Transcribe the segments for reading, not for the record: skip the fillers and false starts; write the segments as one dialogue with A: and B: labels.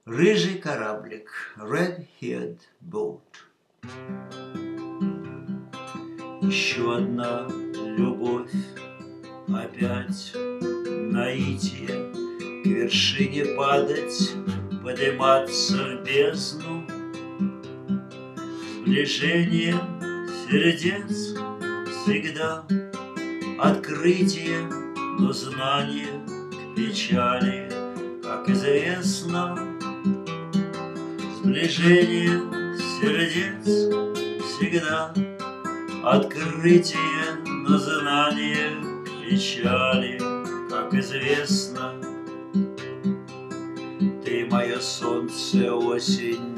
A: Рыжий кораблик, red-haired boat. Еще одна любовь, опять наитие, к вершине падать, подниматься в бездну. Сближение сердец всегда открытие, но знание к печали, как известно. Сближение сердец всегда открытие, но знание к печали, как известно. Ты мое солнце, осень,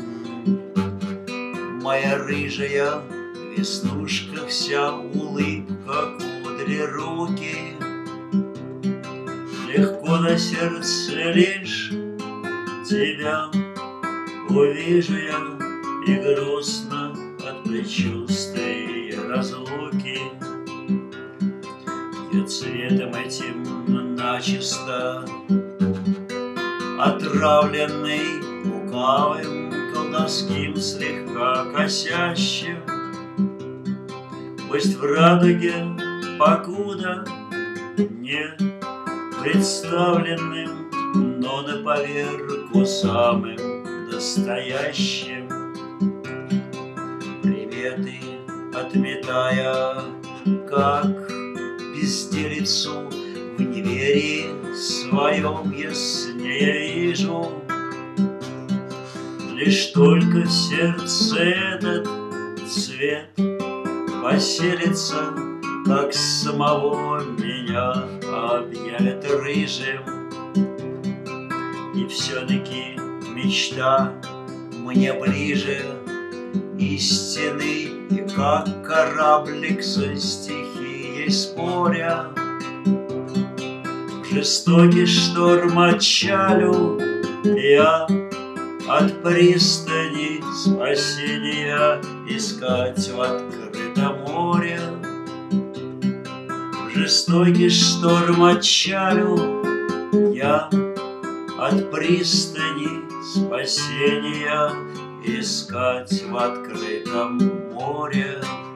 A: моя рыжая в веснушках вся улыбка, кудри, руки. Легко на сердце лишь тебя увижу я, и грустно от предчувствия разлуки. Где цветом этим начисто отравленный, лукавым, колдовским, слегка косящим. Пусть в радуге, покуда не представленным, но на поверку самым настоящим. Приметы отметая, как безделицу, в неверии своем яснее вижу. Лишь только в сердце этот цвет поселится, как самого меня объявят рыжим. И все-таки мечта мне ближе истины, и как кораблик со стихией споря, в жестокий шторм отчалю я от пристани спасения искать в открытом море. В жестокий шторм отчалю я от пристани спасения искать в открытом море.